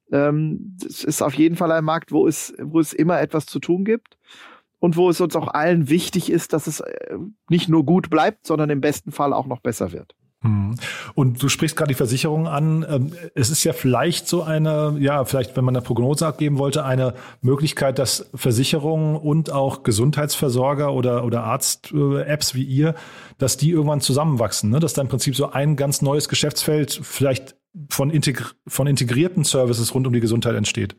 Speaker 18: Ähm, es ist auf jeden Fall ein Markt, wo es, wo es immer etwas zu tun gibt und wo es uns auch allen wichtig ist, dass es nicht nur gut bleibt, sondern im besten Fall auch noch besser wird.
Speaker 3: Und du sprichst gerade die Versicherung an. Es ist ja vielleicht so eine, ja, vielleicht, wenn man eine Prognose abgeben wollte, eine Möglichkeit, dass Versicherungen und auch Gesundheitsversorger oder, oder Arzt-Apps wie ihr, dass die irgendwann zusammenwachsen, ne? Dass da im Prinzip so ein ganz neues Geschäftsfeld vielleicht von, integri- von integrierten Services rund um die Gesundheit entsteht.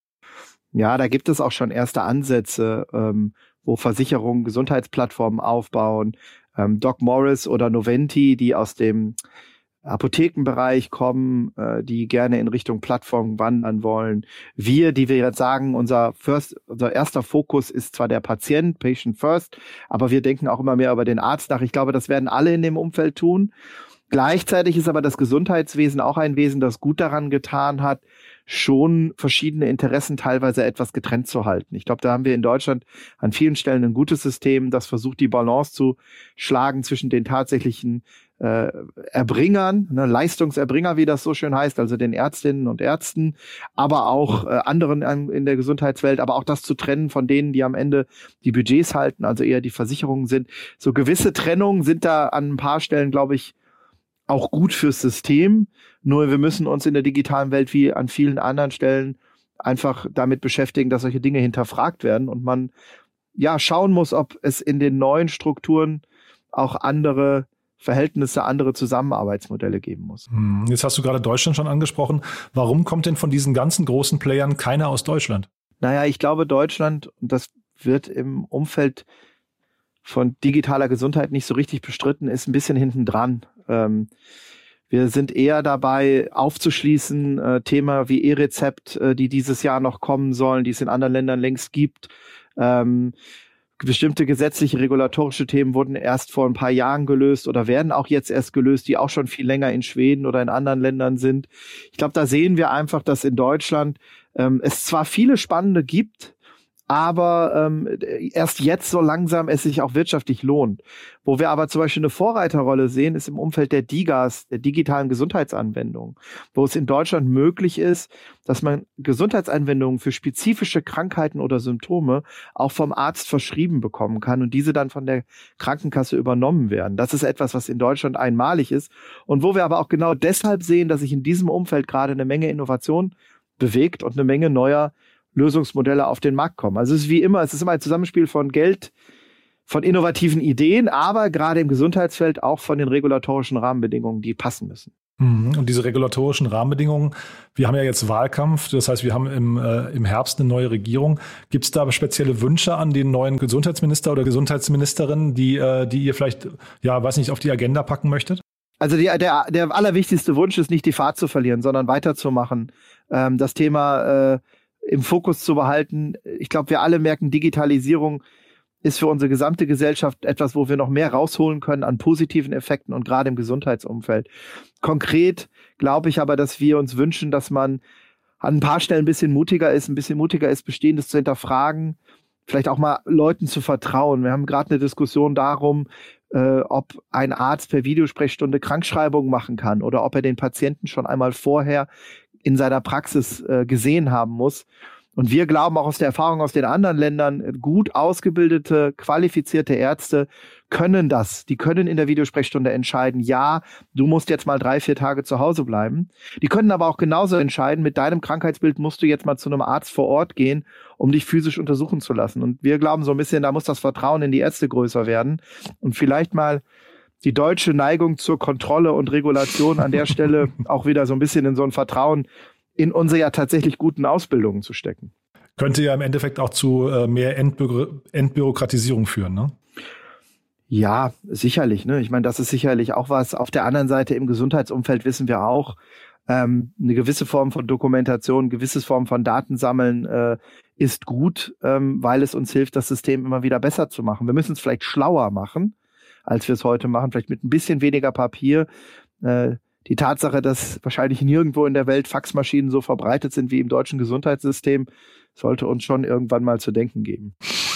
Speaker 18: Ja, da gibt es auch schon erste Ansätze, ähm, wo Versicherungen Gesundheitsplattformen aufbauen. Ähm, Doc Morris oder Noventi, die aus dem Apothekenbereich kommen, äh, die gerne in Richtung Plattform wandern wollen. Wir, die wir jetzt sagen, unser first, unser erster Fokus ist zwar der Patient, Patient First, aber wir denken auch immer mehr über den Arzt nach. Ich glaube, das werden alle in dem Umfeld tun. Gleichzeitig ist aber das Gesundheitswesen auch ein Wesen, das gut daran getan hat, schon verschiedene Interessen teilweise etwas getrennt zu halten. Ich glaube, da haben wir in Deutschland an vielen Stellen ein gutes System, das versucht, die Balance zu schlagen zwischen den tatsächlichen äh, Erbringern, ne, Leistungserbringer, wie das so schön heißt, also den Ärztinnen und Ärzten, aber auch äh, anderen in der Gesundheitswelt, aber auch das zu trennen von denen, die am Ende die Budgets halten, also eher die Versicherungen sind. So gewisse Trennungen sind da an ein paar Stellen, glaube ich, auch gut fürs System. Nur wir müssen uns in der digitalen Welt wie an vielen anderen Stellen einfach damit beschäftigen, dass solche Dinge hinterfragt werden und man ja schauen muss, ob es in den neuen Strukturen auch andere Verhältnisse, andere Zusammenarbeitsmodelle geben muss.
Speaker 3: Jetzt hast du gerade Deutschland schon angesprochen. Warum kommt denn von diesen ganzen großen Playern keiner aus Deutschland?
Speaker 18: Naja, ich glaube, Deutschland, und das wird im Umfeld von digitaler Gesundheit nicht so richtig bestritten, ist ein bisschen hinten dran. Ähm, wir sind eher dabei, aufzuschließen, äh, Thema wie E-Rezept, äh, die dieses Jahr noch kommen sollen, die es in anderen Ländern längst gibt. Ähm, bestimmte gesetzliche, regulatorische Themen wurden erst vor ein paar Jahren gelöst oder werden auch jetzt erst gelöst, die auch schon viel länger in Schweden oder in anderen Ländern sind. Ich glaube, da sehen wir einfach, dass in Deutschland ähm, es zwar viele spannende gibt, aber ähm, erst jetzt so langsam es sich auch wirtschaftlich lohnt. Wo wir aber zum Beispiel eine Vorreiterrolle sehen, ist im Umfeld der DiGAs, der digitalen Gesundheitsanwendungen, wo es in Deutschland möglich ist, dass man Gesundheitsanwendungen für spezifische Krankheiten oder Symptome auch vom Arzt verschrieben bekommen kann und diese dann von der Krankenkasse übernommen werden. Das ist etwas, was in Deutschland einmalig ist und wo wir aber auch genau deshalb sehen, dass sich in diesem Umfeld gerade eine Menge Innovation bewegt und eine Menge neuer Lösungsmodelle auf den Markt kommen. Also es ist wie immer, es ist immer ein Zusammenspiel von Geld, von innovativen Ideen, aber gerade im Gesundheitsfeld auch von den regulatorischen Rahmenbedingungen, die passen müssen.
Speaker 3: Und diese regulatorischen Rahmenbedingungen, wir haben ja jetzt Wahlkampf, das heißt, wir haben im, äh, im Herbst eine neue Regierung. Gibt es da spezielle Wünsche an den neuen Gesundheitsminister oder Gesundheitsministerin, die, äh, die ihr vielleicht, ja, weiß nicht, auf die Agenda packen möchtet?
Speaker 18: Also die, der, der allerwichtigste Wunsch ist nicht die Fahrt zu verlieren, sondern weiterzumachen. Ähm, das Thema äh, im Fokus zu behalten. Ich glaube, wir alle merken, Digitalisierung ist für unsere gesamte Gesellschaft etwas, wo wir noch mehr rausholen können an positiven Effekten und gerade im Gesundheitsumfeld. Konkret glaube ich aber, dass wir uns wünschen, dass man an ein paar Stellen ein bisschen mutiger ist, ein bisschen mutiger ist, Bestehendes zu hinterfragen, vielleicht auch mal Leuten zu vertrauen. Wir haben gerade eine Diskussion darum, äh, ob ein Arzt per Videosprechstunde Krankschreibungen machen kann oder ob er den Patienten schon einmal vorher in seiner Praxis äh, gesehen haben muss. Und wir glauben auch aus der Erfahrung aus den anderen Ländern, gut ausgebildete, qualifizierte Ärzte können das. Die können in der Videosprechstunde entscheiden, ja, du musst jetzt mal drei, vier Tage zu Hause bleiben. Die können aber auch genauso entscheiden, mit deinem Krankheitsbild musst du jetzt mal zu einem Arzt vor Ort gehen, um dich physisch untersuchen zu lassen. Und wir glauben so ein bisschen, da muss das Vertrauen in die Ärzte größer werden. Und vielleicht mal die deutsche Neigung zur Kontrolle und Regulation an der Stelle auch wieder so ein bisschen in so ein Vertrauen in unsere ja tatsächlich guten Ausbildungen zu stecken.
Speaker 3: Könnte ja im Endeffekt auch zu äh, mehr Entbü- Entbürokratisierung führen, ne?
Speaker 18: Ja, sicherlich. Ne? Ich meine, das ist sicherlich auch was. Auf der anderen Seite im Gesundheitsumfeld wissen wir auch, ähm, eine gewisse Form von Dokumentation, eine gewisse Form von Datensammeln äh, ist gut, ähm, weil es uns hilft, das System immer wieder besser zu machen. Wir müssen es vielleicht schlauer machen, als wir es heute machen, vielleicht mit ein bisschen weniger Papier. Äh, die Tatsache, dass wahrscheinlich nirgendwo in der Welt Faxmaschinen so verbreitet sind wie im deutschen Gesundheitssystem, sollte uns schon irgendwann mal zu denken geben.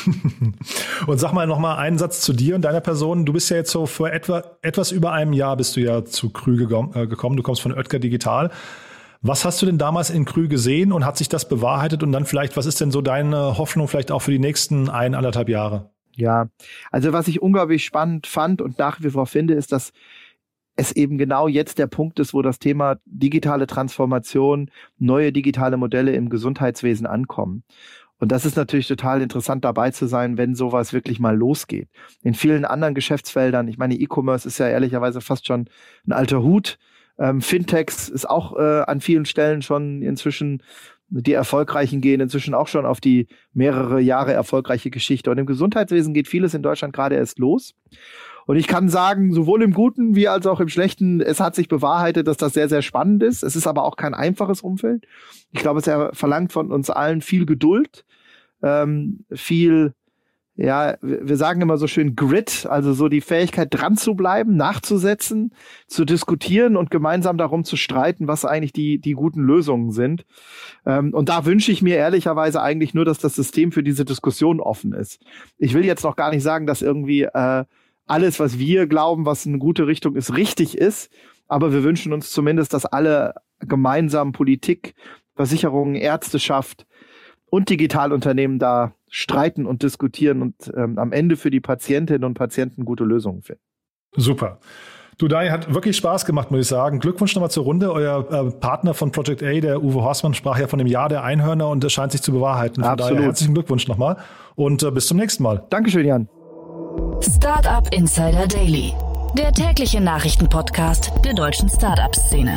Speaker 3: Und sag mal noch mal einen Satz zu dir und deiner Person. Du bist ja jetzt so vor etwa etwas über einem Jahr bist du ja zu Krü gekommen. Du kommst von Oetker Digital. Was hast du denn damals in Krü gesehen und hat sich das bewahrheitet? Und dann vielleicht, was ist denn so deine Hoffnung vielleicht auch für die nächsten ein, anderthalb Jahre?
Speaker 18: Ja, also was ich unglaublich spannend fand und nach wie vor finde, ist, dass es eben genau jetzt der Punkt ist, wo das Thema digitale Transformation, neue digitale Modelle im Gesundheitswesen ankommen. Und das ist natürlich total interessant dabei zu sein, wenn sowas wirklich mal losgeht. In vielen anderen Geschäftsfeldern, ich meine, E-Commerce ist ja ehrlicherweise fast schon ein alter Hut. Ähm, Fintechs ist auch äh, an vielen Stellen schon inzwischen, die Erfolgreichen gehen inzwischen auch schon auf die mehrere Jahre erfolgreiche Geschichte. Und im Gesundheitswesen geht vieles in Deutschland gerade erst los. Und ich kann sagen, sowohl im Guten wie als auch im Schlechten, es hat sich bewahrheitet, dass das sehr, sehr spannend ist. Es ist aber auch kein einfaches Umfeld. Ich glaube, es verlangt von uns allen viel Geduld, ähm, viel, ja, wir sagen immer so schön Grit, also so die Fähigkeit, dran zu bleiben, nachzusetzen, zu diskutieren und gemeinsam darum zu streiten, was eigentlich die, die guten Lösungen sind. Ähm, und da wünsche ich mir ehrlicherweise eigentlich nur, dass das System für diese Diskussion offen ist. Ich will jetzt noch gar nicht sagen, dass irgendwie äh, alles, was wir glauben, was eine gute Richtung ist, richtig ist. Aber wir wünschen uns zumindest, dass alle gemeinsam Politik, Versicherungen, Ärzteschaft und Digitalunternehmen da streiten und diskutieren und ähm, am Ende für die Patientinnen und Patienten gute Lösungen finden.
Speaker 3: Super. Du, Daniel, hat wirklich Spaß gemacht, muss ich sagen. Glückwunsch nochmal zur Runde. Euer äh, Partner von Project A, der Uwe Horstmann, sprach ja von dem Jahr der Einhörner und das scheint sich zu bewahrheiten. Von
Speaker 18: Absolut.
Speaker 3: daher herzlichen Glückwunsch nochmal und äh, bis zum nächsten Mal.
Speaker 18: Dankeschön, Jan.
Speaker 1: Startup Insider Daily, der tägliche Nachrichtenpodcast der deutschen Startup-Szene.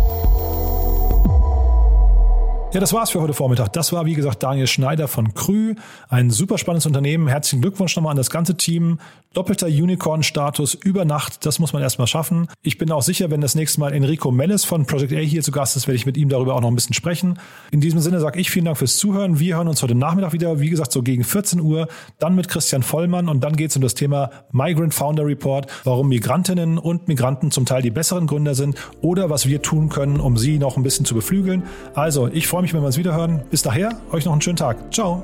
Speaker 3: Ja, das war's für heute Vormittag. Das war, wie gesagt, Daniel Schneider von Krü. Ein super spannendes Unternehmen. Herzlichen Glückwunsch nochmal an das ganze Team. Doppelter Unicorn-Status über Nacht. Das muss man erstmal schaffen. Ich bin auch sicher, wenn das nächste Mal Enrico Melles von Project A hier zu Gast ist, werde ich mit ihm darüber auch noch ein bisschen sprechen. In diesem Sinne sage ich vielen Dank fürs Zuhören. Wir hören uns heute Nachmittag wieder, wie gesagt, so gegen vierzehn Uhr. Dann mit Christian Vollmann und dann geht es um das Thema Migrant Founder Report, warum Migrantinnen und Migranten zum Teil die besseren Gründer sind oder was wir tun können, um sie noch ein bisschen zu beflügeln. Also, ich freue mich, wenn wir uns wiederhören. Bis daher, euch noch einen schönen Tag. Ciao.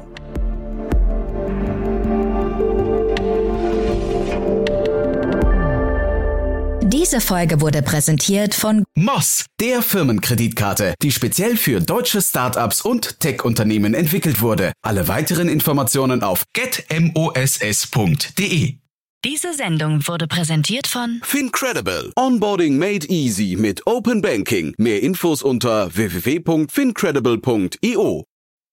Speaker 1: Diese Folge wurde präsentiert von
Speaker 2: Moss, der Firmenkreditkarte, die speziell für deutsche Startups und Tech-Unternehmen entwickelt wurde. Alle weiteren Informationen auf get moss punkt de.
Speaker 1: Diese Sendung wurde präsentiert von
Speaker 2: Fincredible. Onboarding made easy mit Open Banking. Mehr Infos unter w w w punkt fincredible punkt i o.